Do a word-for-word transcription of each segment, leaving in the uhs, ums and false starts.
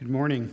Good morning.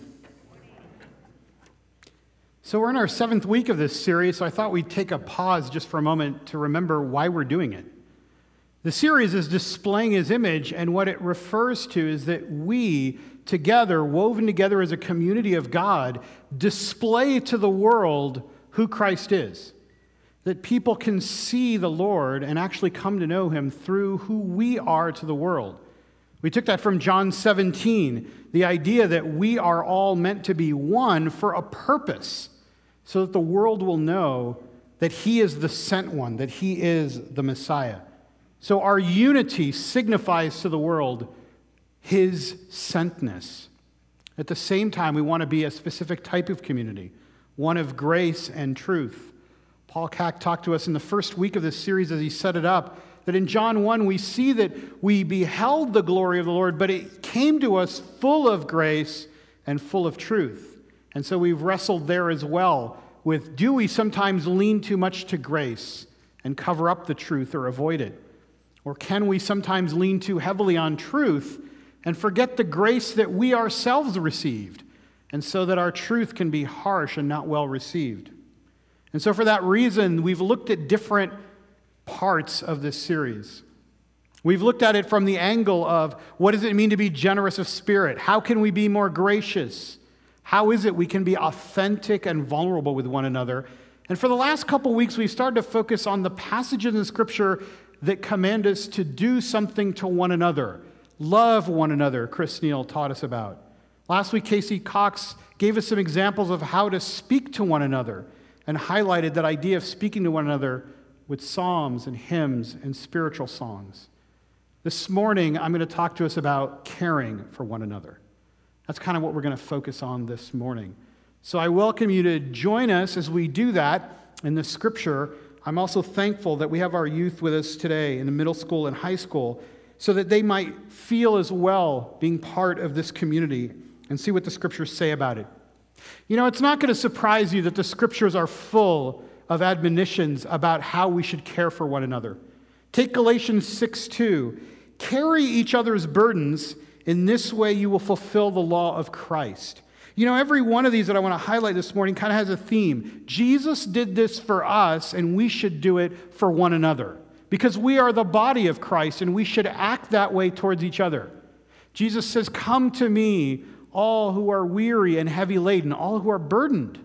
So we're in our seventh week of this series, so I thought we'd take a pause just for a moment to remember why we're doing it. The series is displaying His image, and what it refers to is that we, together, woven together as a community of God, display to the world who Christ is. That people can see the Lord and actually come to know Him through who we are to the world. We took that from John seventeen, the idea that we are all meant to be one for a purpose, so that the world will know that He is the sent one, that He is the Messiah. So our unity signifies to the world His sentness. At the same time, we want to be a specific type of community, one of grace and truth. Paul Cack talked to us in the first week of this series as he set it up, that in John one we see that we beheld the glory of the Lord, but it came to us full of grace and full of truth. And so we've wrestled there as well with, do we sometimes lean too much to grace and cover up the truth or avoid it? Or can we sometimes lean too heavily on truth and forget the grace that we ourselves received, and so that our truth can be harsh and not well received? And so for that reason, we've looked at different parts of this series. We've looked at it from the angle of, what does it mean to be generous of spirit? How can we be more gracious? How is it we can be authentic and vulnerable with one another? And for the last couple weeks, we've started to focus on the passages in Scripture that command us to do something to one another. Love one another, Chris Neal taught us about. Last week, Casey Cox gave us some examples of how to speak to one another and highlighted that idea of speaking to one another with psalms and hymns and spiritual songs. This morning, I'm going to talk to us about caring for one another. That's kind of what we're going to focus on this morning. So I welcome you to join us as we do that in the Scripture. I'm also thankful that we have our youth with us today in the middle school and high school, so that they might feel as well being part of this community and see what the Scriptures say about it. You know, it's not going to surprise you that the Scriptures are full of admonitions about how we should care for one another. Take Galatians six two. Carry each other's burdens. In this way you will fulfill the law of Christ. You know, every one of these that I want to highlight this morning kind of has a theme. Jesus did this for us, and we should do it for one another, because we are the body of Christ, and we should act that way towards each other. Jesus says, "Come to me, all who are weary and heavy laden, all who are burdened,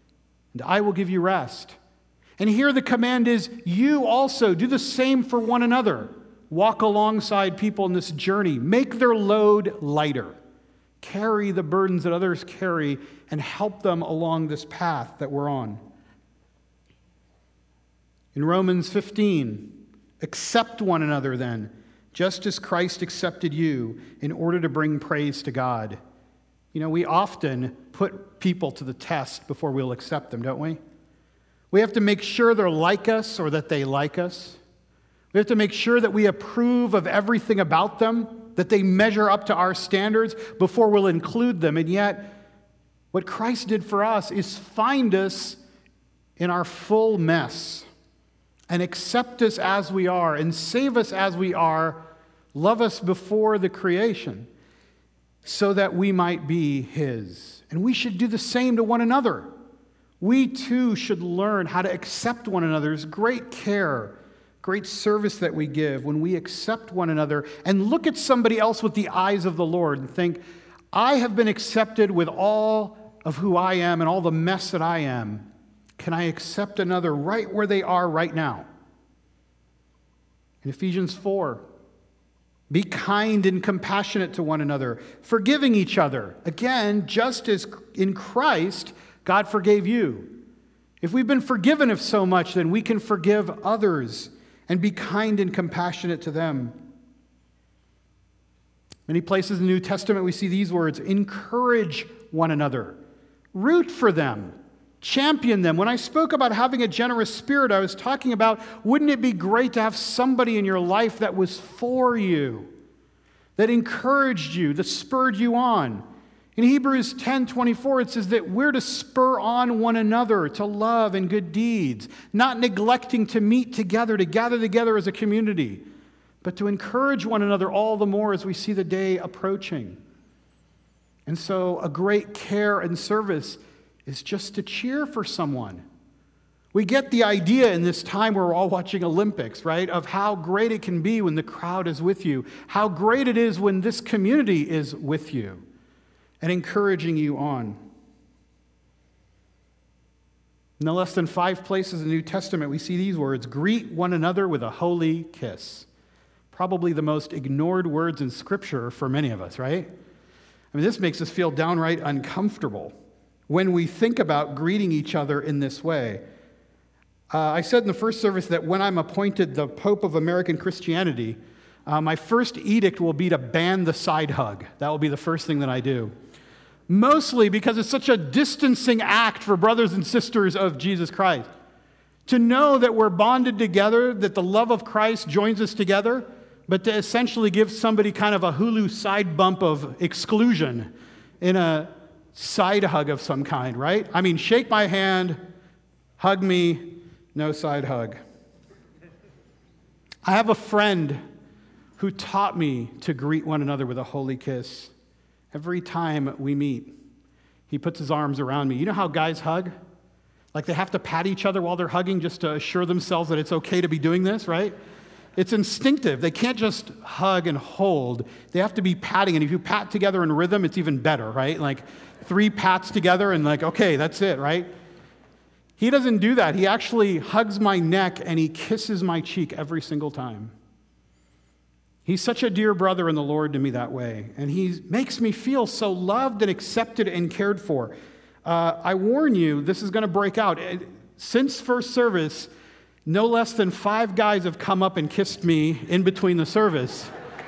and I will give you rest." And here the command is, you also do the same for one another. Walk alongside people in this journey. Make their load lighter. Carry the burdens that others carry and help them along this path that we're on. In Romans fifteen, accept one another then, just as Christ accepted you, in order to bring praise to God. You know, we often put people to the test before we'll accept them, don't we? We have to make sure they're like us or that they like us. We have to make sure that we approve of everything about them, that they measure up to our standards before we'll include them. And yet, what Christ did for us is find us in our full mess and accept us as we are and save us as we are, love us before the creation, so that we might be His. And we should do the same to one another. We too should learn how to accept one another's great care, great service that we give when we accept one another and look at somebody else with the eyes of the Lord and think, I have been accepted with all of who I am and all the mess that I am. Can I accept another right where they are right now? In Ephesians four, be kind and compassionate to one another, forgiving each other. Again, just as in Christ, God forgave you. If we've been forgiven of so much, then we can forgive others and be kind and compassionate to them. Many places in the New Testament we see these words, encourage one another, root for them, champion them. When I spoke about having a generous spirit, I was talking about, wouldn't it be great to have somebody in your life that was for you, that encouraged you, that spurred you on? In Hebrews ten twenty-four, it says that we're to spur on one another to love and good deeds, not neglecting to meet together, to gather together as a community, but to encourage one another all the more as we see the day approaching. And so a great care and service is just to cheer for someone. We get the idea in this time where we're all watching Olympics, right, of how great it can be when the crowd is with you, how great it is when this community is with you and encouraging you on. No less than five places in the New Testament, we see these words: greet one another with a holy kiss. Probably the most ignored words in Scripture for many of us, right? I mean, this makes us feel downright uncomfortable when we think about greeting each other in this way. Uh, I said in the first service that when I'm appointed the Pope of American Christianity, uh, my first edict will be to ban the side hug. That will be the first thing that I do. Mostly because it's such a distancing act for brothers and sisters of Jesus Christ. To know that we're bonded together, that the love of Christ joins us together, but to essentially give somebody kind of a Hulu side bump of exclusion in a side hug of some kind, right? I mean, shake my hand, hug me, no side hug. I have a friend who taught me to greet one another with a holy kiss. Every time we meet, he puts his arms around me. You know how guys hug? Like they have to pat each other while they're hugging just to assure themselves that it's okay to be doing this, right? It's instinctive. They can't just hug and hold. They have to be patting. And if you pat together in rhythm, it's even better, right? Like three pats together and like, okay, that's it, right? He doesn't do that. He actually hugs my neck and he kisses my cheek every single time. He's such a dear brother in the Lord to me that way. And he makes me feel so loved and accepted and cared for. Uh, I warn you, this is going to break out. Since first service, no less than five guys have come up and kissed me in between the service.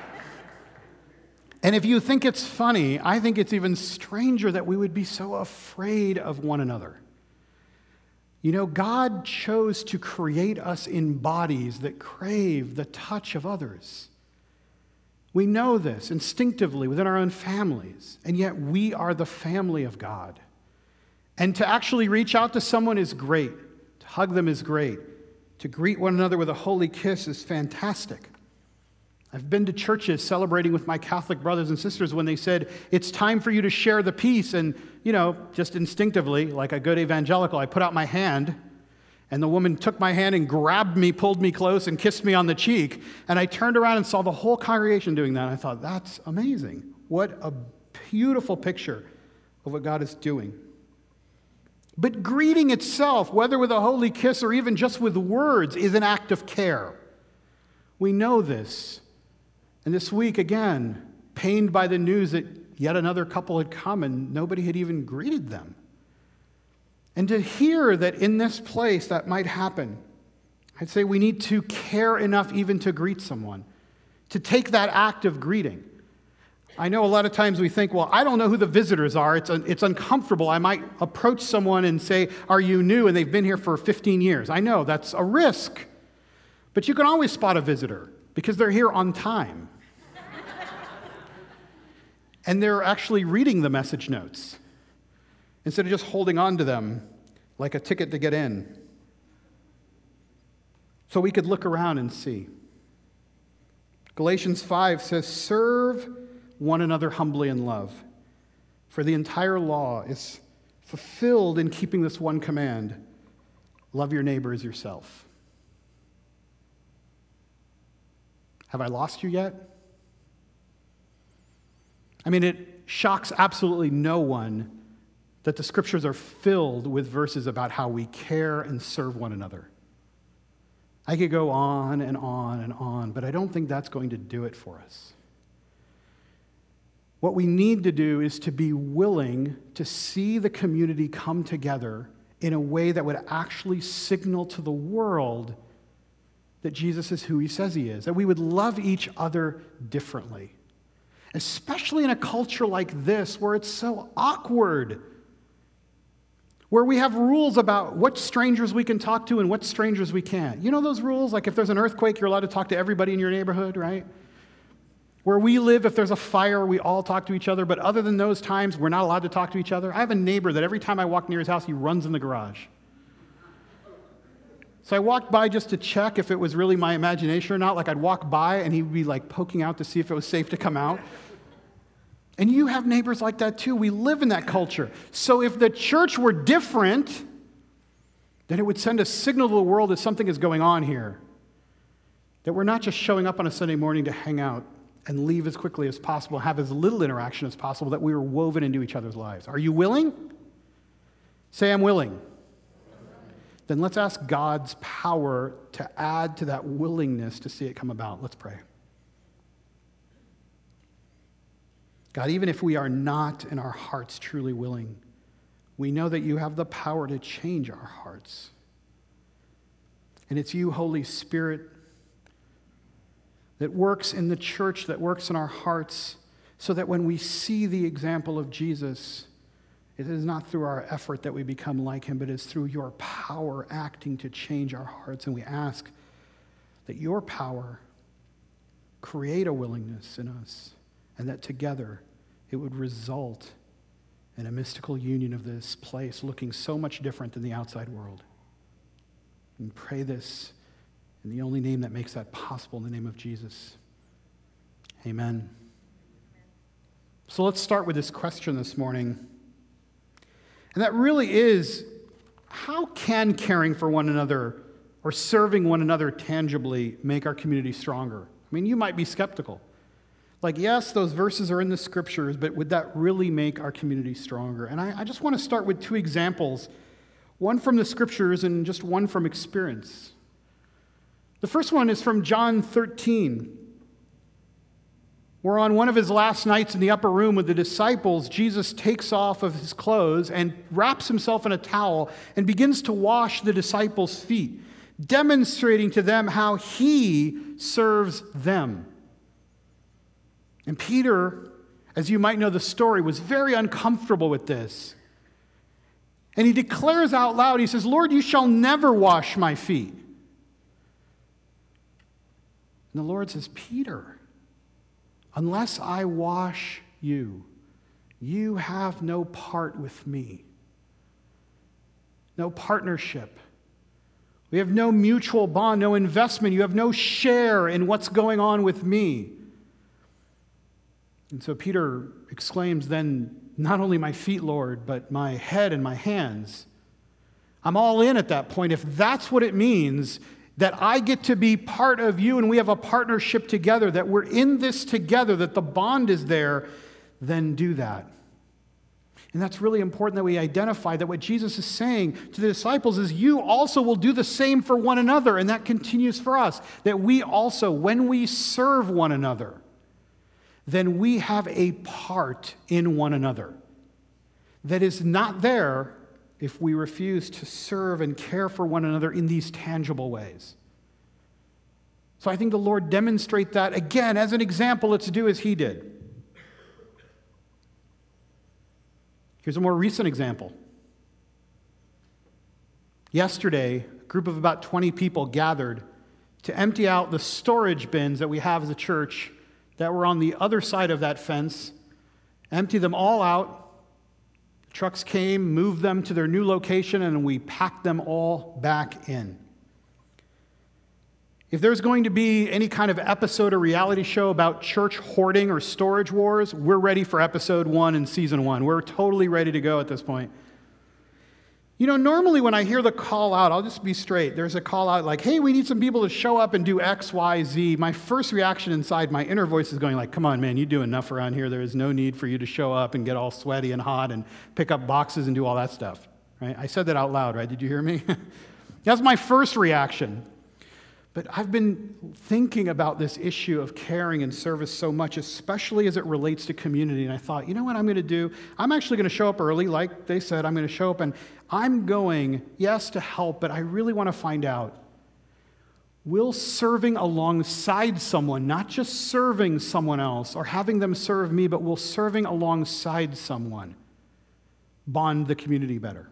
And if you think it's funny, I think it's even stranger that we would be so afraid of one another. You know, God chose to create us in bodies that crave the touch of others. We know this instinctively within our own families, and yet we are the family of God. And to actually reach out to someone is great. To hug them is great. To greet one another with a holy kiss is fantastic. I've been to churches celebrating with my Catholic brothers and sisters when they said, it's time for you to share the peace. And, you know, just instinctively, like a good evangelical, I put out my hand, and the woman took my hand and grabbed me, pulled me close, and kissed me on the cheek. And I turned around and saw the whole congregation doing that. And I thought, that's amazing. What a beautiful picture of what God is doing. But greeting itself, whether with a holy kiss or even just with words, is an act of care. We know this. And this week, again, pained by the news that yet another couple had come and nobody had even greeted them. And to hear that in this place that might happen, I'd say we need to care enough even to greet someone, to take that act of greeting. I know a lot of times we think, well, I don't know who the visitors are. It's, un- it's uncomfortable. I might approach someone and say, are you new? And they've been here for fifteen years. I know that's a risk. But you can always spot a visitor because they're here on time. And they're actually reading the message notes instead of just holding on to them like a ticket to get in. So we could look around and see. Galatians five says, serve one another humbly in love, for the entire law is fulfilled in keeping this one command: love your neighbor as yourself. Have I lost you yet? I mean, it shocks absolutely no one that the scriptures are filled with verses about how we care and serve one another. I could go on and on and on, but I don't think that's going to do it for us. What we need to do is to be willing to see the community come together in a way that would actually signal to the world that Jesus is who he says he is, that we would love each other differently. Especially in a culture like this where it's so awkward, where we have rules about what strangers we can talk to and what strangers we can't. You know those rules? Like if there's an earthquake, you're allowed to talk to everybody in your neighborhood, right? Where we live, if there's a fire, we all talk to each other. But other than those times, we're not allowed to talk to each other. I have a neighbor that every time I walk near his house, he runs in the garage. So I walked by just to check if it was really my imagination or not. Like I'd walk by and he'd be like poking out to see if it was safe to come out. And you have neighbors like that too. We live in that culture. So if the church were different, then it would send a signal to the world that something is going on here. That we're not just showing up on a Sunday morning to hang out and leave as quickly as possible, have as little interaction as possible, that we are woven into each other's lives. Are you willing? Say, I'm willing. Then let's ask God's power to add to that willingness to see it come about. Let's pray. God, even if we are not in our hearts truly willing, we know that you have the power to change our hearts. And it's you, Holy Spirit, that works in the church, that works in our hearts, so that when we see the example of Jesus, it is not through our effort that we become like him, but it's through your power acting to change our hearts. And we ask that your power create a willingness in us, and that together it would result in a mystical union of this place looking so much different than the outside world. And pray this in the only name that makes that possible, in the name of Jesus. Amen. So let's start with this question this morning. And that really is, how can caring for one another or serving one another tangibly make our community stronger? I mean, you might be skeptical. Like, yes, those verses are in the scriptures, but would that really make our community stronger? And I, I just want to start with two examples, one from the scriptures and just one from experience. The first one is from John thirteen, where on one of his last nights in the upper room with the disciples, Jesus takes off of his clothes and wraps himself in a towel and begins to wash the disciples' feet, demonstrating to them how he serves them. And Peter, as you might know the story, was very uncomfortable with this. And he declares out loud, he says, "Lord, you shall never wash my feet." And the Lord says, "Peter, unless I wash you, you have no part with me, no partnership. We have no mutual bond, no investment. You have no share in what's going on with me." And so Peter exclaims then, "Not only my feet, Lord, but my head and my hands." I'm all in at that point. If that's what it means, that I get to be part of you and we have a partnership together, that we're in this together, that the bond is there, then do that. And that's really important that we identify that what Jesus is saying to the disciples is you also will do the same for one another, and that continues for us. That we also, when we serve one another, then we have a part in one another that is not there if we refuse to serve and care for one another in these tangible ways. So I think the Lord demonstrates that again as an example. Let's do as he did. Here's a more recent example. Yesterday, a group of about twenty people gathered to empty out the storage bins that we have as a church that were on the other side of that fence, empty them all out. Trucks came, moved them to their new location, and we packed them all back in. If there's going to be any kind of episode or reality show about church hoarding or storage wars, we're ready for episode one in season one. We're totally ready to go at this point. You know, normally when I hear the call out, I'll just be straight. There's a call out like, hey, we need some people to show up and do X, Y, Z. My first reaction inside my inner voice is going like, come on, man, you do enough around here. There is no need for you to show up and get all sweaty and hot and pick up boxes and do all that stuff. Right? I said that out loud, right? Did you hear me? That's my first reaction. But I've been thinking about this issue of caring and service so much, especially as it relates to community. And I thought, you know what I'm going to do? I'm actually going to show up early. Like they said, I'm going to show up and I'm going, yes, to help, but I really want to find out, will serving alongside someone, not just serving someone else or having them serve me, but will serving alongside someone bond the community better?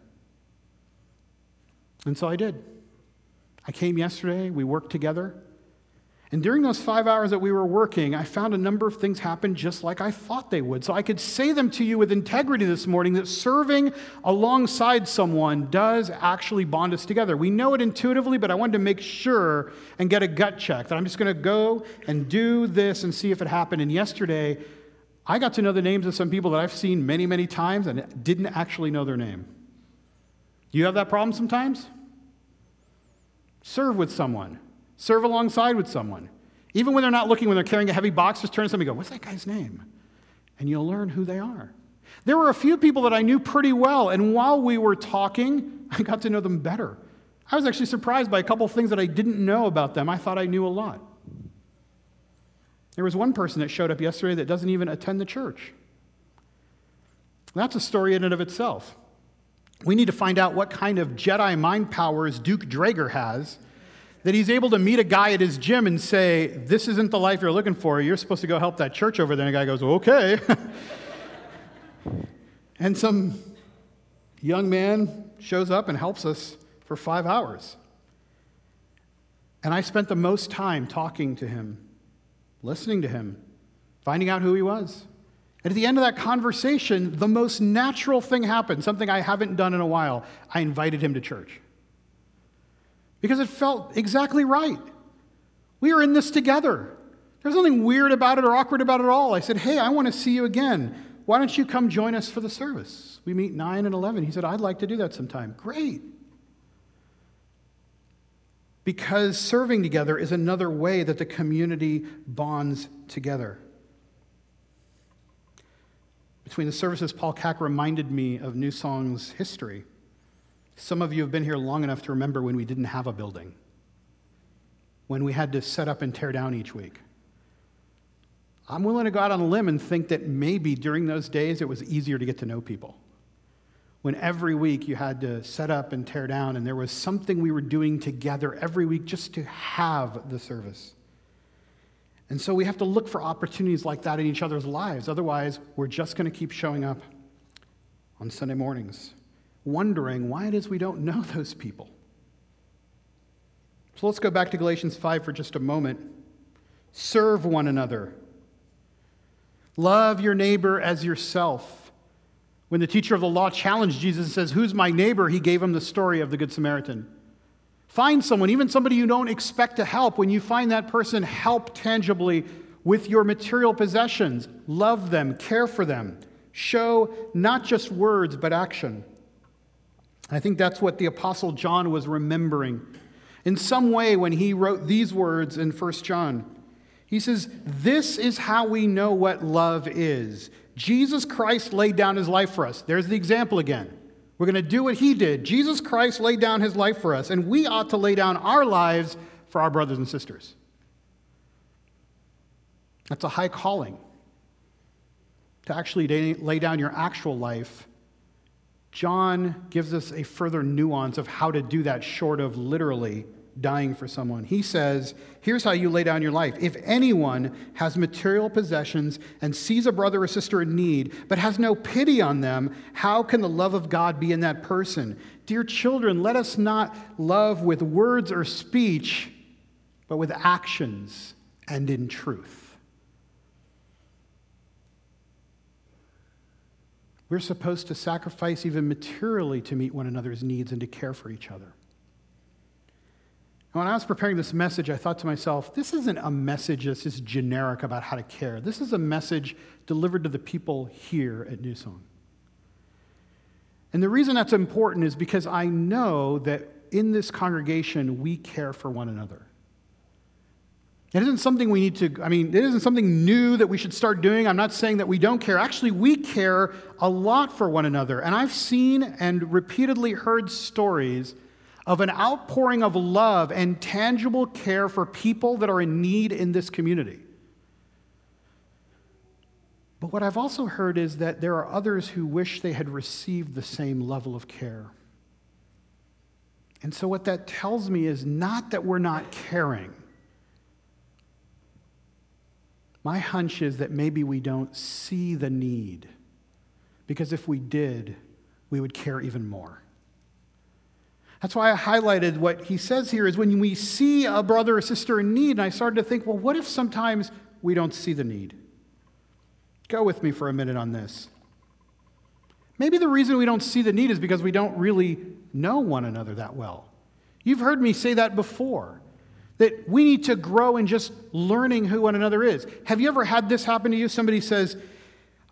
And so I did. I came yesterday, we worked together, and during those five hours that we were working, I found a number of things happen just like I thought they would. So I could say them to you with integrity this morning that serving alongside someone does actually bond us together. We know it intuitively, but I wanted to make sure and get a gut check that I'm just going to go and do this and see if it happened. And yesterday, I got to know the names of some people that I've seen many, many times and didn't actually know their name. Do you have that problem sometimes? Serve with someone. Serve alongside with someone. Even when they're not looking, when they're carrying a heavy box, just turn to somebody and go, what's that guy's name? And you'll learn who they are. There were a few people that I knew pretty well, and while we were talking, I got to know them better. I was actually surprised by a couple of things that I didn't know about them. I thought I knew a lot. There was one person that showed up yesterday that doesn't even attend the church. That's a story in and of itself. We need to find out what kind of Jedi mind powers Duke Drager has, that he's able to meet a guy at his gym and say, this isn't the life you're looking for. You're supposed to go help that church over there. And the guy goes, okay. And some young man shows up and helps us for five hours. And I spent the most time talking to him, listening to him, finding out who he was. And at the end of that conversation, the most natural thing happened, something I haven't done in a while. I invited him to church. Because it felt exactly right. We were in this together. There's nothing weird about it or awkward about it at all. I said, hey, I want to see you again. Why don't you come join us for the service? We meet nine and eleven. He said, I'd like to do that sometime. Great. Because serving together is another way that the community bonds together. Between the services, Paul Cack reminded me of New Song's history. Some of you have been here long enough to remember when we didn't have a building, when we had to set up and tear down each week. I'm willing to go out on a limb and think that maybe during those days it was easier to get to know people. When every week you had to set up and tear down, and there was something we were doing together every week just to have the service. And so we have to look for opportunities like that in each other's lives. Otherwise, we're just going to keep showing up on Sunday mornings, wondering why it is we don't know those people. So let's go back to Galatians five for just a moment. Serve one another. Love your neighbor as yourself. When the teacher of the law challenged Jesus and says, who's my neighbor? He gave him the story of the Good Samaritan. Find someone, even somebody you don't expect to help. When you find that person, help tangibly with your material possessions. Love them, care for them. Show not just words, but action. I think that's what the Apostle John was remembering. In some way, when he wrote these words in First John, he says, this is how we know what love is. Jesus Christ laid down his life for us. There's the example again. We're going to do what he did. Jesus Christ laid down his life for us, and we ought to lay down our lives for our brothers and sisters. That's a high calling, to actually lay down your actual life. John gives us a further nuance of how to do that short of literally dying for someone. He says, here's how you lay down your life. If anyone has material possessions and sees a brother or sister in need, but has no pity on them, how can the love of God be in that person? Dear children, let us not love with words or speech, but with actions and in truth. We're supposed to sacrifice even materially to meet one another's needs and to care for each other. When I was preparing this message, I thought to myself, this isn't a message that's just generic about how to care. This is a message delivered to the people here at New Song. And the reason that's important is because I know that in this congregation, we care for one another. It isn't something we need to, I mean, it isn't something new that we should start doing. I'm not saying that we don't care. Actually, we care a lot for one another. And I've seen and repeatedly heard stories of an outpouring of love and tangible care for people that are in need in this community. But what I've also heard is that there are others who wish they had received the same level of care. And so what that tells me is not that we're not caring. My hunch is that maybe we don't see the need, because if we did, we would care even more. That's why I highlighted what he says here is when we see a brother or sister in need, and I started to think, well, what if sometimes we don't see the need? Go with me for a minute on this. Maybe the reason we don't see the need is because we don't really know one another that well. You've heard me say that before, that we need to grow in just learning who one another is. Have you ever had this happen to you? Somebody says,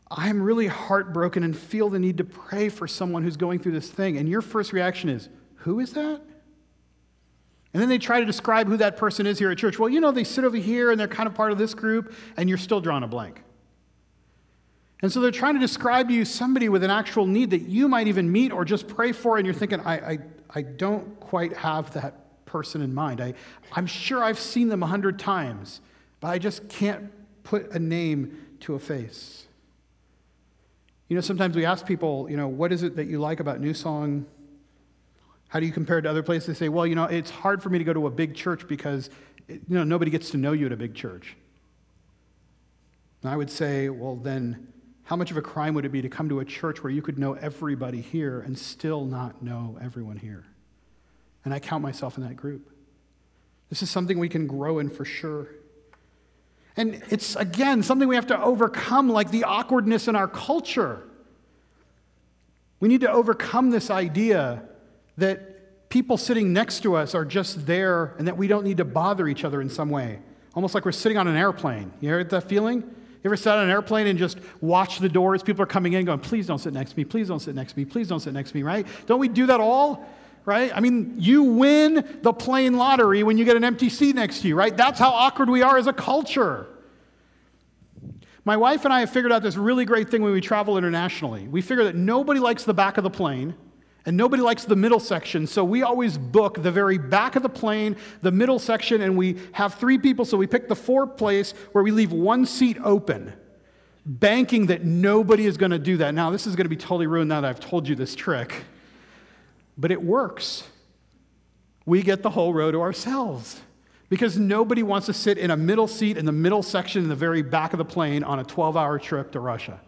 I'm really heartbroken and feel the need to pray for someone who's going through this thing. And your first reaction is, who is that? And then they try to describe who that person is here at church. Well, you know, they sit over here and they're kind of part of this group, and you're still drawing a blank. And so they're trying to describe to you somebody with an actual need that you might even meet or just pray for, and you're thinking, I, I, I don't quite have that person in mind. I, I'm sure I've seen them a hundred times, but I just can't put a name to a face. You know, sometimes we ask people, you know, what is it that you like about New Song? How do you compare it to other places? They say, well, you know, it's hard for me to go to a big church because, you know, nobody gets to know you at a big church. And I would say, well, then how much of a crime would it be to come to a church where you could know everybody here and still not know everyone here? And I count myself in that group. This is something we can grow in for sure. And it's, again, something we have to overcome, like the awkwardness in our culture. We need to overcome this idea that people sitting next to us are just there and that we don't need to bother each other in some way. Almost like we're sitting on an airplane. You ever get that feeling? You ever sat on an airplane and just watch the doors? People are coming in going, please don't sit next to me, please don't sit next to me, please don't sit next to me, right? Don't we do that all? Right? I mean, you win the plane lottery when you get an empty seat next to you, right? That's how awkward we are as a culture. My wife and I have figured out this really great thing when we travel internationally. We figure that nobody likes the back of the plane, and nobody likes the middle section, so we always book the very back of the plane, the middle section, and we have three people, so we pick the fourth place where we leave one seat open, banking that nobody is going to do that. Now, this is going to be totally ruined now that I've told you this trick, but it works. We get the whole row to ourselves because nobody wants to sit in a middle seat in the middle section in the very back of the plane on a twelve-hour trip to Russia.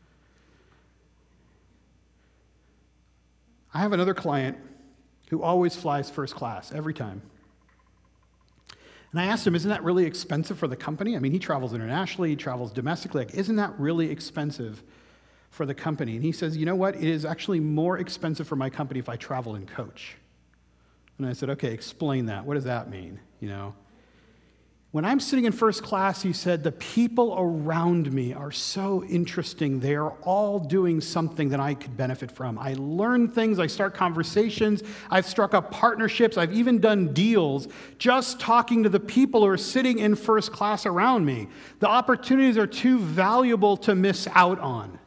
I have another client who always flies first class, every time. And I asked him, isn't that really expensive for the company? I mean, he travels internationally, he travels domestically. Like, isn't that really expensive for the company? And he says, you know what? It is actually more expensive for my company if I travel in coach. And I said, okay, explain that. What does that mean? You know, when I'm sitting in first class, he said, the people around me are so interesting. They are all doing something that I could benefit from. I learn things. I start conversations. I've struck up partnerships. I've even done deals just talking to the people who are sitting in first class around me. The opportunities are too valuable to miss out on.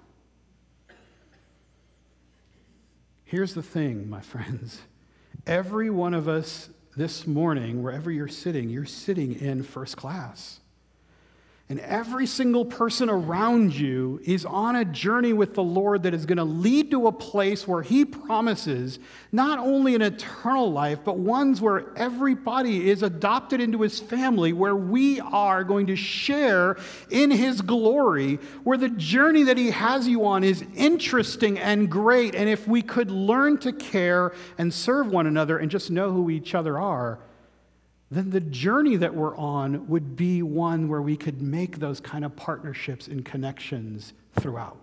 Here's the thing, my friends. Every one of us this morning, wherever you're sitting, you're sitting in first class. And every single person around you is on a journey with the Lord that is going to lead to a place where He promises not only an eternal life, but ones where everybody is adopted into His family, where we are going to share in His glory, where the journey that He has you on is interesting and great. And if we could learn to care and serve one another and just know who each other are, then the journey that we're on would be one where we could make those kind of partnerships and connections throughout.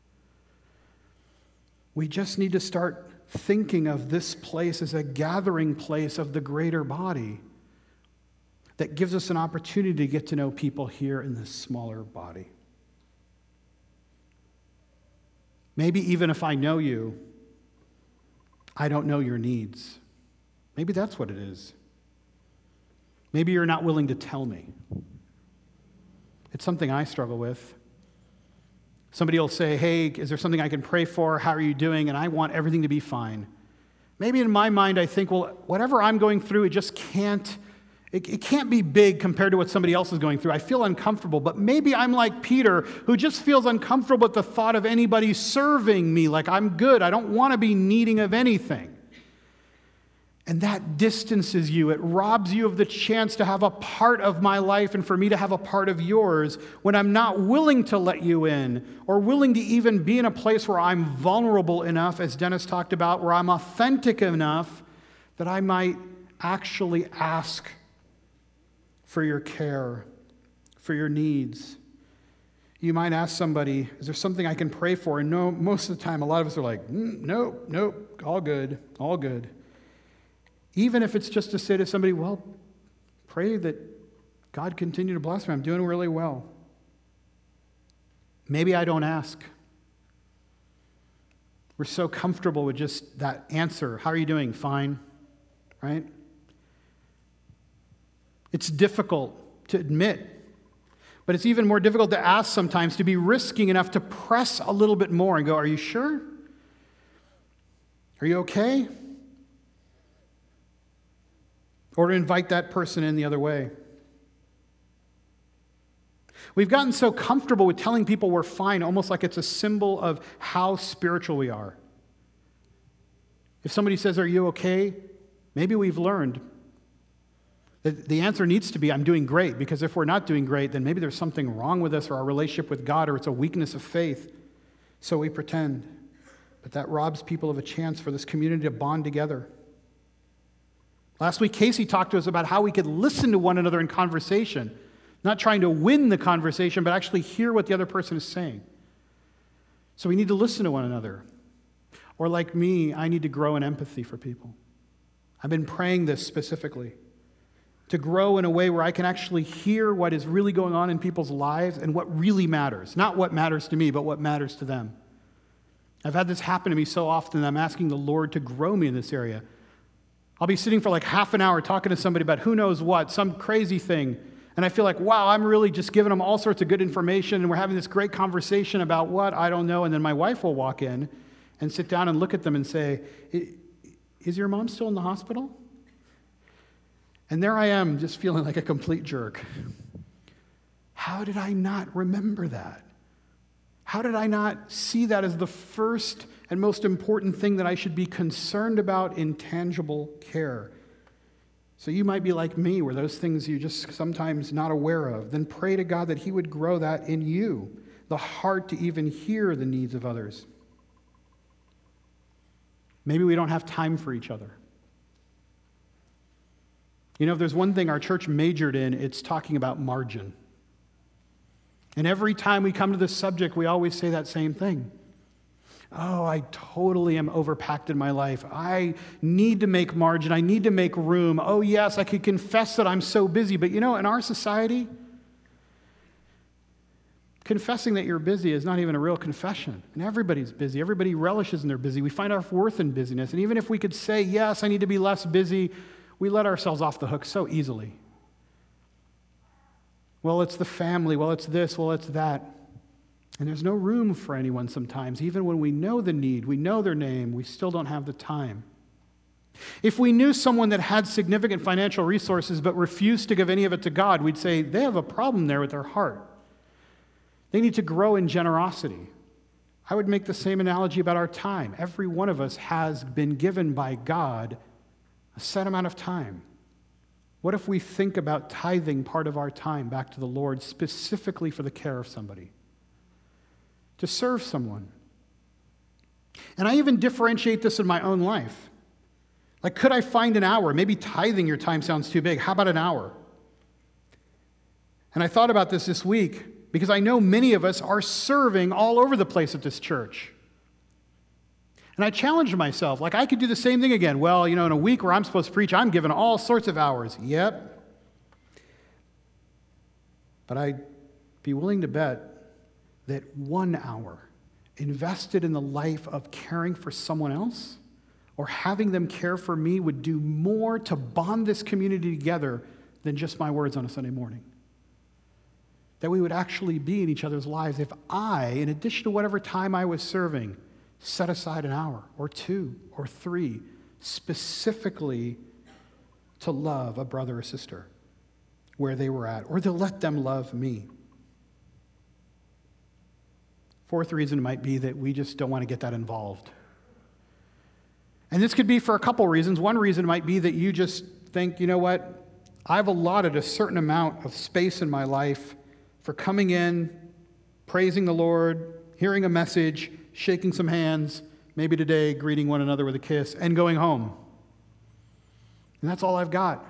We just need to start thinking of this place as a gathering place of the greater body that gives us an opportunity to get to know people here in this smaller body. Maybe even if I know you, I don't know your needs. Maybe that's what it is. Maybe you're not willing to tell me. It's something I struggle with. Somebody will say, hey, is there something I can pray for? How are you doing? And I want everything to be fine. Maybe in my mind I think, well, whatever I'm going through, it just can't, it, it can't be big compared to what somebody else is going through. I feel uncomfortable. But maybe I'm like Peter, who just feels uncomfortable at the thought of anybody serving me. Like, I'm good. I don't want to be needing of anything. And that distances you. It robs you of the chance to have a part of my life and for me to have a part of yours when I'm not willing to let you in or willing to even be in a place where I'm vulnerable enough, as Dennis talked about, where I'm authentic enough that I might actually ask for your care, for your needs. You might ask somebody, is there something I can pray for? And no, most of the time, a lot of us are like, mm, nope, nope, all good, all good. Even if it's just to say to somebody, well, pray that God continue to bless me. I'm doing really well. Maybe I don't ask. We're so comfortable with just that answer. How are you doing? Fine. Right? It's difficult to admit, but it's even more difficult to ask sometimes, to be risking enough to press a little bit more and go, are you sure? Are you okay? Or to invite that person in the other way. We've gotten so comfortable with telling people we're fine, almost like it's a symbol of how spiritual we are. If somebody says, are you okay? Maybe we've learned that the answer needs to be, I'm doing great, because if we're not doing great, then maybe there's something wrong with us or our relationship with God, or it's a weakness of faith. So we pretend. But that robs people of a chance for this community to bond together. Last week, Casey talked to us about how we could listen to one another in conversation, not trying to win the conversation, but actually hear what the other person is saying. So we need to listen to one another. Or like me, I need to grow in empathy for people. I've been praying this specifically, to grow in a way where I can actually hear what is really going on in people's lives and what really matters. Not what matters to me, but what matters to them. I've had this happen to me so often that I'm asking the Lord to grow me in this area. I'll be sitting for like half an hour talking to somebody about who knows what, some crazy thing, and I feel like, wow, I'm really just giving them all sorts of good information, and we're having this great conversation about what, I don't know, and then my wife will walk in and sit down and look at them and say, is your mom still in the hospital? And there I am, just feeling like a complete jerk. How did I not remember that? How did I not see that as the first and most important thing that I should be concerned about in tangible care? So you might be like me, where those things you're just sometimes not aware of. Then pray to God that He would grow that in you, the heart to even hear the needs of others. Maybe we don't have time for each other. You know, if there's one thing our church majored in, it's talking about margin. And every time we come to this subject, we always say that same thing. Oh, I totally am overpacked in my life. I need to make margin. I need to make room. Oh, yes, I could confess that I'm so busy. But you know, in our society, confessing that you're busy is not even a real confession. And everybody's busy. Everybody relishes in their busy. We find our worth in busyness. And even if we could say, yes, I need to be less busy, we let ourselves off the hook so easily. Well, it's the family. Well, it's this. Well, it's that. And there's no room for anyone sometimes. Even when we know the need, we know their name, we still don't have the time. If we knew someone that had significant financial resources but refused to give any of it to God, we'd say they have a problem there with their heart. They need to grow in generosity. I would make the same analogy about our time. Every one of us has been given by God a set amount of time. What if we think about tithing part of our time back to the Lord specifically for the care of somebody? To serve someone. And I even differentiate this in my own life. Like, could I find an hour? Maybe tithing your time sounds too big. How about an hour? And I thought about this this week because I know many of us are serving all over the place at this church. And I challenged myself, like I could do the same thing again. Well, you know, in a week where I'm supposed to preach, I'm given all sorts of hours. Yep. But I'd be willing to bet that one hour invested in the life of caring for someone else or having them care for me would do more to bond this community together than just my words on a Sunday morning. That we would actually be in each other's lives if I, in addition to whatever time I was serving, set aside an hour or two or three specifically to love a brother or sister where they were at, or to let them love me. Fourth reason might be that we just don't want to get that involved. And this could be for a couple reasons. One reason might be that you just think, you know what, I've allotted a certain amount of space in my life for coming in, praising the Lord, hearing a message, shaking some hands, maybe today greeting one another with a kiss, and going home. And that's all I've got.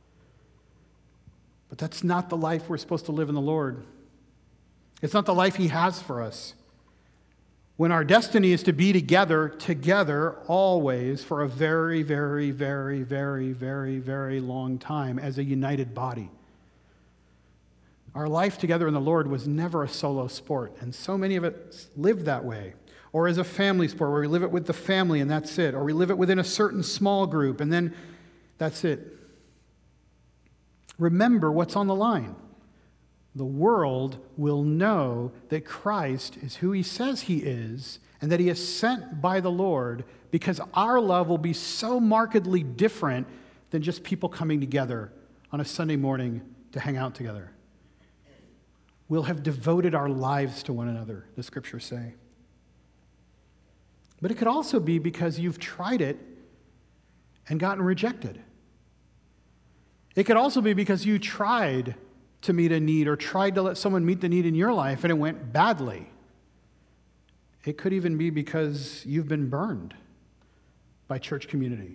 But that's not the life we're supposed to live in the Lord. It's not the life He has for us. When our destiny is to be together, together, always, for a very, very, very, very, very, very long time as a united body. Our life together in the Lord was never a solo sport, and so many of us live that way. Or as a family sport, where we live it with the family and that's it. Or we live it within a certain small group and then that's it. Remember what's on the line. The world will know that Christ is who he says he is and that he is sent by the Lord, because our love will be so markedly different than just people coming together on a Sunday morning to hang out together. We'll have devoted our lives to one another, the scriptures say. But it could also be because you've tried it and gotten rejected. It could also be because you tried to meet a need or tried to let someone meet the need in your life and it went badly. It could even be because you've been burned by church community.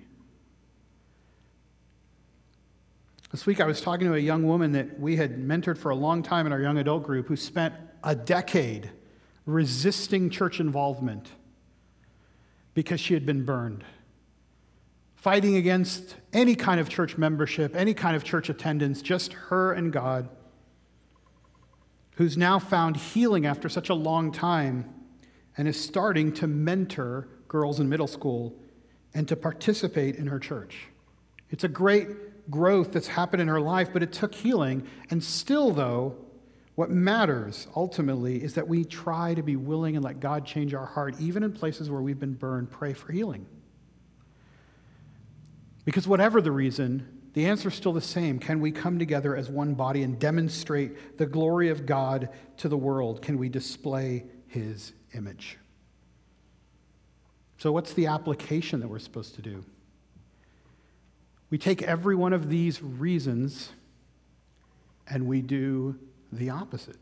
This week I was talking to a young woman that we had mentored for a long time in our young adult group who spent a decade resisting church involvement because she had been burned, fighting against any kind of church membership, any kind of church attendance, just her and God, who's now found healing after such a long time and is starting to mentor girls in middle school and to participate in her church. It's a great growth that's happened in her life, but it took healing. And still, though, what matters ultimately is that we try to be willing and let God change our heart, even in places where we've been burned. Pray for healing. Because whatever the reason, the answer is still the same. Can we come together as one body and demonstrate the glory of God to the world? Can we display his image? So what's the application that we're supposed to do? We take every one of these reasons and we do the opposite.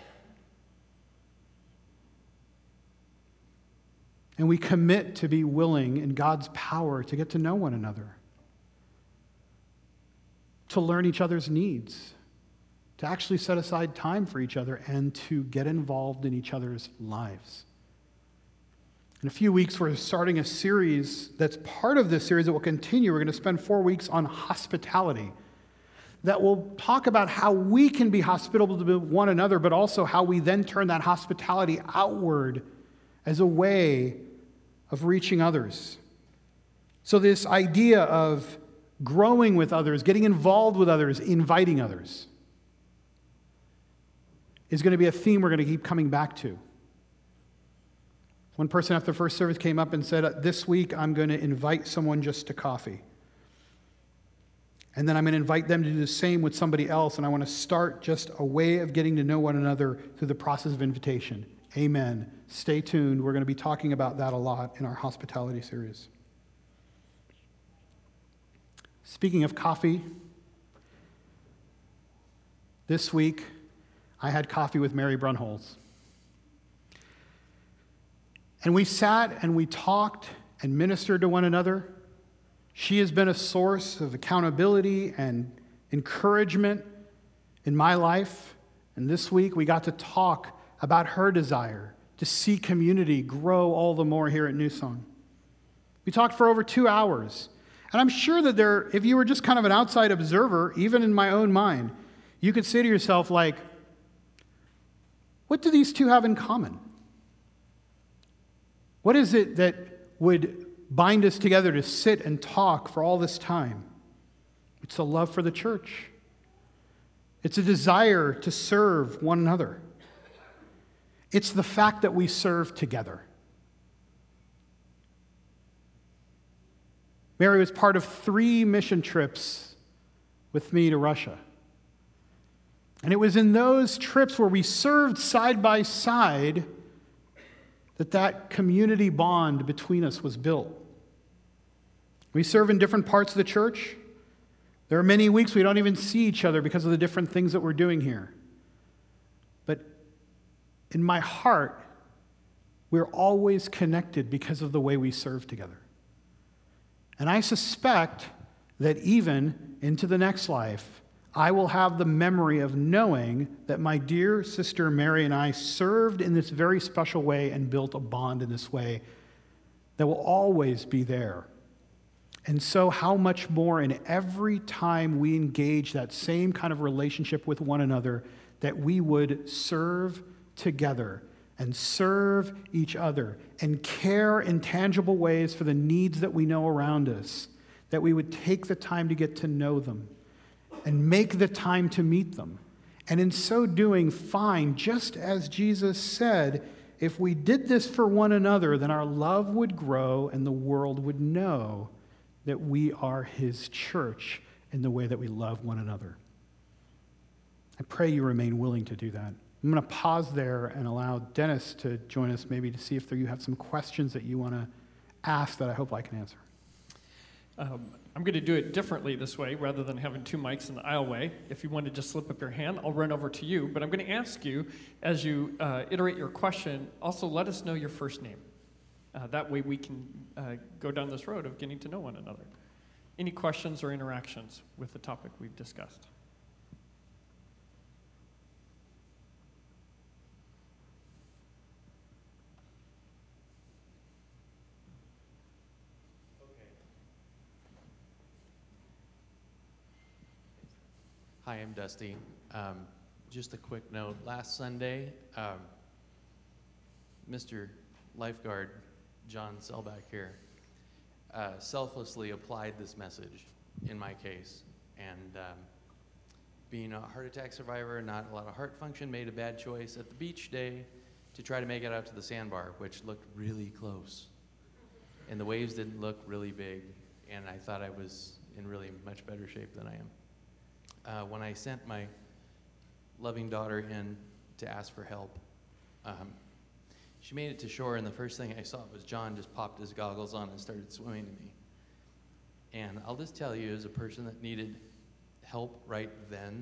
And we commit to be willing in God's power to get to know one another, to learn each other's needs, to actually set aside time for each other, and to get involved in each other's lives. In a few weeks, we're starting a series that's part of this series that will continue. We're going to spend four weeks on hospitality that will talk about how we can be hospitable to one another, but also how we then turn that hospitality outward as a way of reaching others. So this idea of growing with others, getting involved with others, inviting others is going to be a theme we're going to keep coming back to. One person after the first service came up and said, this week I'm going to invite someone just to coffee. And then I'm going to invite them to do the same with somebody else, and I want to start just a way of getting to know one another through the process of invitation. Amen. Stay tuned. We're going to be talking about that a lot in our hospitality series. Speaking of coffee, this week I had coffee with Mary Brunholz. And we sat and we talked and ministered to one another. She has been a source of accountability and encouragement in my life. And this week we got to talk about her desire to see community grow all the more here at New Song. We talked for over two hours. And I'm sure that there, if you were just kind of an outside observer, even in my own mind, you could say to yourself, like, what do these two have in common? What is it that would bind us together to sit and talk for all this time? It's a love for the church. It's a desire to serve one another. It's the fact that we serve together. Mary was part of three mission trips with me to Russia. And it was in those trips where we served side by side that that community bond between us was built. We serve in different parts of the church. There are many weeks we don't even see each other because of the different things that we're doing here. But in my heart, we're always connected because of the way we serve together. And I suspect that even into the next life, I will have the memory of knowing that my dear sister Mary and I served in this very special way and built a bond in this way that will always be there. And so how much more in every time we engage that same kind of relationship with one another that we would serve together and serve each other and care in tangible ways for the needs that we know around us, that we would take the time to get to know them and make the time to meet them. And in so doing, find, just as Jesus said, if we did this for one another, then our love would grow and the world would know that we are his church in the way that we love one another. I pray you remain willing to do that. I'm going to pause there and allow Dennis to join us maybe to see if there you have some questions that you want to ask that I hope I can answer. Um, I'm going to do it differently this way rather than having two mics in the aisleway. If you want to just slip up your hand, I'll run over to you. But I'm going to ask you, as you uh, iterate your question, also let us know your first name. Uh, that way we can uh, go down this road of getting to know one another. Any questions or interactions with the topic we've discussed? Hi, I'm Dusty. Um, just a quick note. Last Sunday, um, Mister Lifeguard John Selbach here uh, selflessly applied this message in my case. And um, being a heart attack survivor, not a lot of heart function, made a bad choice at the beach day to try to make it out to the sandbar, which looked really close. And the waves didn't look really big, and I thought I was in really much better shape than I am. Uh, when I sent my loving daughter in to ask for help, um, she made it to shore, and the first thing I saw was John just popped his goggles on and started swimming to me. And I'll just tell you, as a person that needed help right then,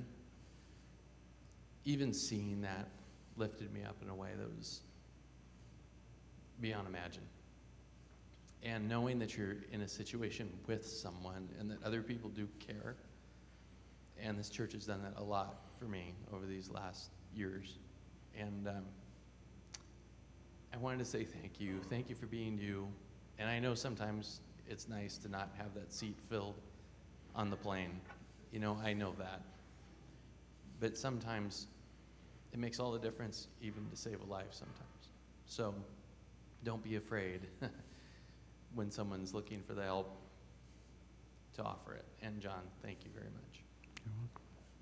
even seeing that lifted me up in a way that was beyond imagine. And knowing that you're in a situation with someone and that other people do care, and this church has done that a lot for me over these last years. And um, I wanted to say thank you. Thank you for being you. And I know sometimes it's nice to not have that seat filled on the plane. You know, I know that. But sometimes it makes all the difference even to save a life sometimes. So don't be afraid when someone's looking for the help to offer it. And John, thank you very much. You're welcome.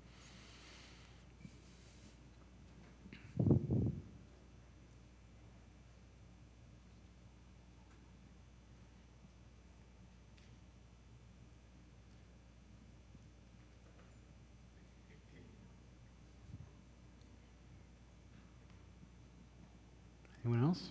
Anyone else?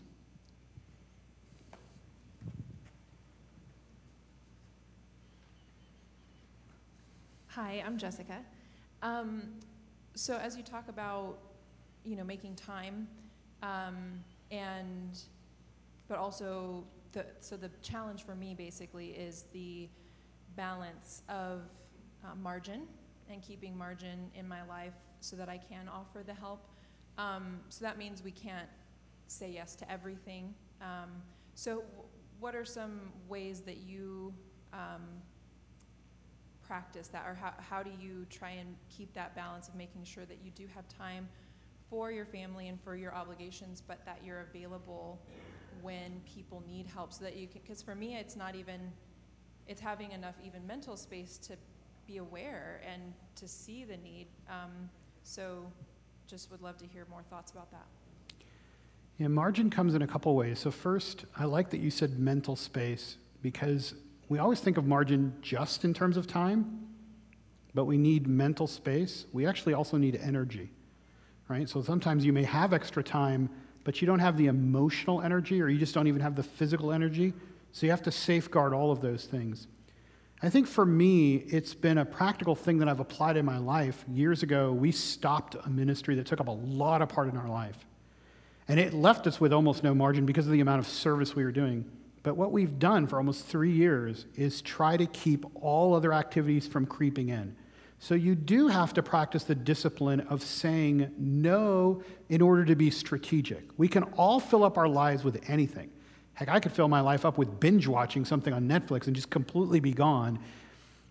Hi, I'm Jessica. Um, so as you talk about, you know, making time, um, and but also the so the challenge for me basically is the balance of uh, margin and keeping margin in my life so that I can offer the help. Um, so that means we can't say yes to everything. Um, so w- what are some ways that you um, practice that, or how, how do you try and keep that balance of making sure that you do have time for your family and for your obligations, but that you're available when people need help, so that you can, because for me it's not even, it's having enough even mental space to be aware and to see the need. Um, so just would love to hear more thoughts about that. Yeah, margin comes in a couple ways. So first, I like that you said mental space, because we always think of margin just in terms of time, but we need mental space. We actually also need energy, right? So sometimes you may have extra time, but you don't have the emotional energy, or you just don't even have the physical energy. So you have to safeguard all of those things. I think for me, it's been a practical thing that I've applied in my life. Years ago, we stopped a ministry that took up a lot of part in our life. And it left us with almost no margin because of the amount of service we were doing. But what we've done for almost three years is try to keep all other activities from creeping in. So you do have to practice the discipline of saying no in order to be strategic. We can all fill up our lives with anything. Heck, I could fill my life up with binge watching something on Netflix and just completely be gone.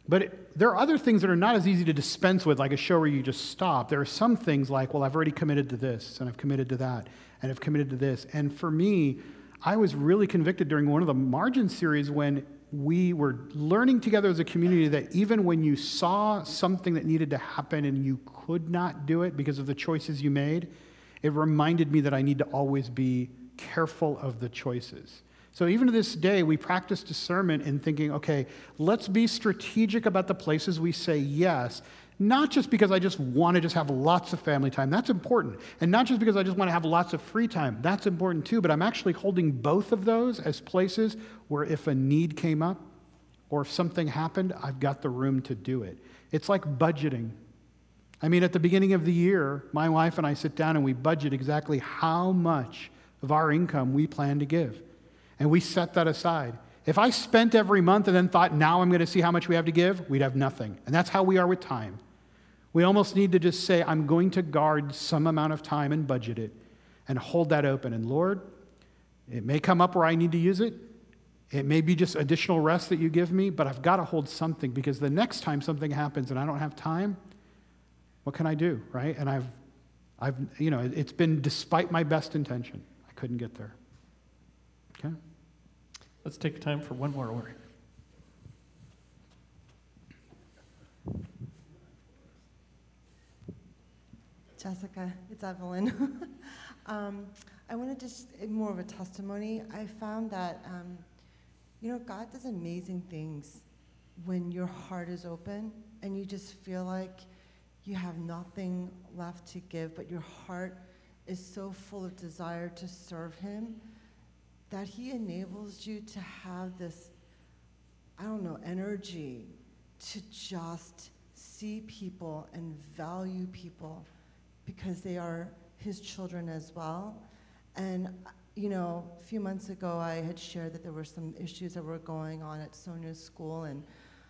But it, there are other things that are not as easy to dispense with, like a show where you just stop. There are some things like, well, I've already committed to this, and I've committed to that, and I've committed to this. And for me, I was really convicted during one of the Margin series when we were learning together as a community that even when you saw something that needed to happen and you could not do it because of the choices you made, it reminded me that I need to always be careful of the choices. So even to this day, we practice discernment in thinking, okay, let's be strategic about the places we say yes, not just because I just want to just have lots of family time. That's important. And not just because I just want to have lots of free time. That's important too. But I'm actually holding both of those as places where if a need came up or if something happened, I've got the room to do it. It's like budgeting. I mean, at the beginning of the year, my wife and I sit down and we budget exactly how much of our income we plan to give. And we set that aside. If I spent every month and then thought, now I'm going to see how much we have to give, we'd have nothing. And that's how we are with time. We almost need to just say, I'm going to guard some amount of time and budget it and hold that open. And Lord, it may come up where I need to use it. It may be just additional rest that you give me, but I've got to hold something because the next time something happens and I don't have time, what can I do, right? And I've, I've, you know, it's been despite my best intention. I couldn't get there. Okay? Let's take time for one more word. Jessica, it's Evelyn. um, I wanted to just, more of a testimony. I found that, um, you know, God does amazing things when your heart is open and you just feel like you have nothing left to give, but your heart is so full of desire to serve him that he enables you to have this, I don't know, energy to just see people and value people because they are his children as well. And, you know, a few months ago, I had shared that there were some issues that were going on at Sonia's school, and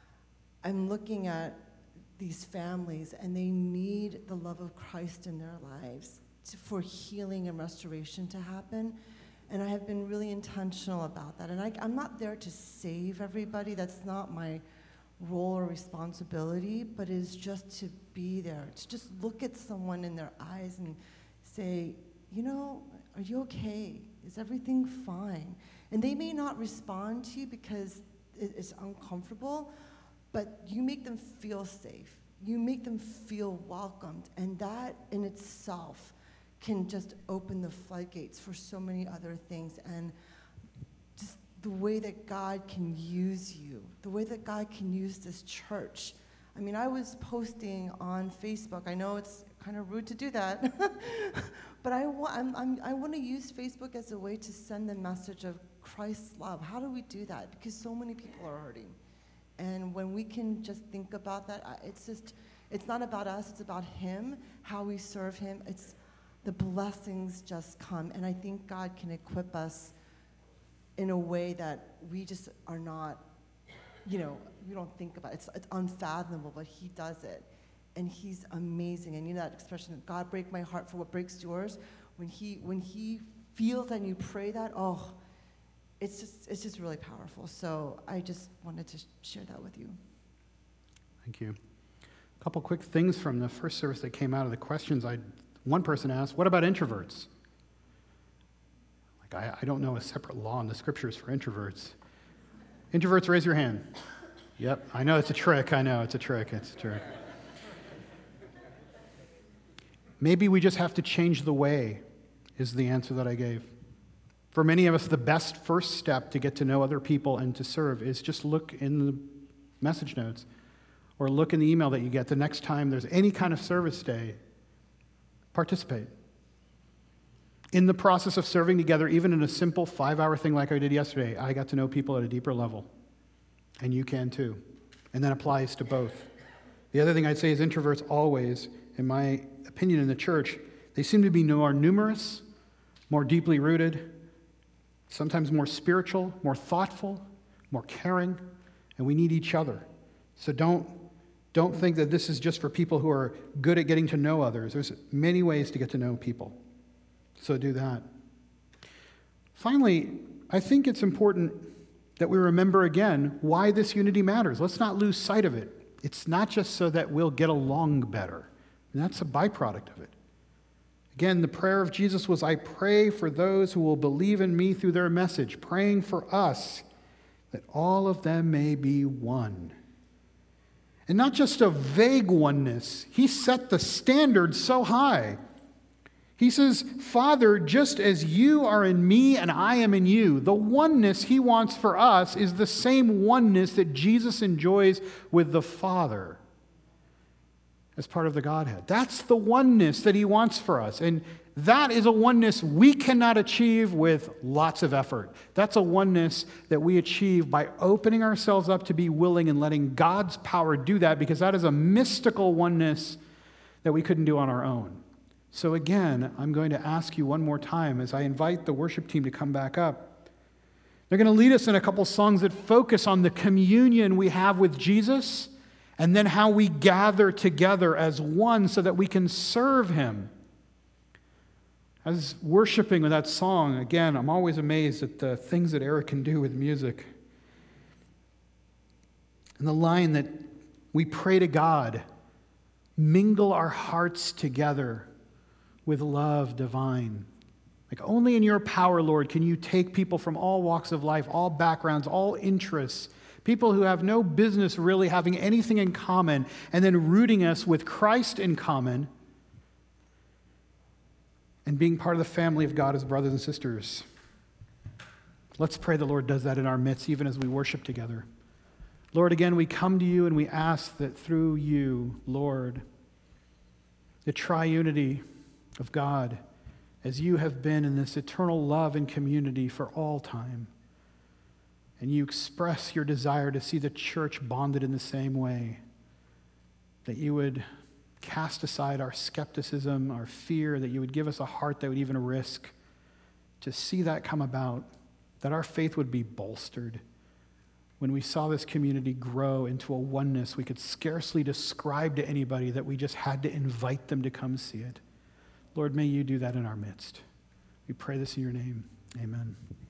I'm looking at these families, and they need the love of Christ in their lives to, for healing and restoration to happen. And I have been really intentional about that. And I, I'm not there to save everybody. That's not my role or responsibility, but it is just to be there, to just look at someone in their eyes and say, you know, are you okay? Is everything fine? And they may not respond to you because it's uncomfortable, but you make them feel safe. You make them feel welcomed. And that in itself can just open the floodgates for so many other things. And just the way that God can use you, the way that God can use this church. I mean, I was posting on Facebook. I know it's kind of rude to do that, but I, wa- I'm, I'm, I want to use Facebook as a way to send the message of Christ's love. How do we do that? Because so many people are hurting. And when we can just think about that, it's just, it's not about us, it's about him, how we serve him. It's the blessings just come. And I think God can equip us in a way that we just are not, you know, we don't think about it. It's, it's unfathomable, but he does it. And he's amazing. And you know that expression, God break my heart for what breaks yours? When he, when he feels and you pray that, oh, it's just, it's just really powerful. So I just wanted to share that with you. Thank you. A couple quick things from the first service that came out of the questions. I, one person asked, what about introverts? Like, I, I don't know a separate law in the scriptures for introverts. Introverts, raise your hand. Yep, I know it's a trick. I know it's a trick. It's a trick. Maybe we just have to change the way, is the answer that I gave. For many of us, the best first step to get to know other people and to serve is just look in the message notes or look in the email that you get the next time there's any kind of service day. Participate. In the process of serving together, even in a simple five-hour thing like I did yesterday, I got to know people at a deeper level. And you can too. And that applies to both. The other thing I'd say is introverts always, in my opinion in the church, they seem to be more numerous, more deeply rooted, sometimes more spiritual, more thoughtful, more caring, and we need each other. So don't, don't think that this is just for people who are good at getting to know others. There's many ways to get to know people. So do that. Finally, I think it's important that we remember again why this unity matters. Let's not lose sight of it. It's not just so that we'll get along better. And that's a byproduct of it. Again, the prayer of Jesus was, I pray for those who will believe in me through their message, praying for us that all of them may be one. And not just a vague oneness. He set the standard so high. He says, Father, just as you are in me and I am in you, the oneness he wants for us is the same oneness that Jesus enjoys with the Father as part of the Godhead. That's the oneness that he wants for us. And that is a oneness we cannot achieve with lots of effort. That's a oneness that we achieve by opening ourselves up to be willing and letting God's power do that, because that is a mystical oneness that we couldn't do on our own. So again, I'm going to ask you one more time as I invite the worship team to come back up. They're going to lead us in a couple songs that focus on the communion we have with Jesus and then how we gather together as one so that we can serve him. As worshiping with that song, again, I'm always amazed at the things that Eric can do with music. And the line that we pray to God, mingle our hearts together with love divine. Like only in your power, Lord, can you take people from all walks of life, all backgrounds, all interests, people who have no business really having anything in common, and then rooting us with Christ in common and being part of the family of God as brothers and sisters. Let's pray the Lord does that in our midst, even as we worship together. Lord, again, we come to you and we ask that through you, Lord, the triunity of God, as you have been in this eternal love and community for all time, and you express your desire to see the church bonded in the same way, that you would cast aside our skepticism, our fear, that you would give us a heart that would even risk to see that come about, that our faith would be bolstered when we saw this community grow into a oneness we could scarcely describe to anybody, that we just had to invite them to come see it. Lord, may you do that in our midst. We pray this in your name. Amen.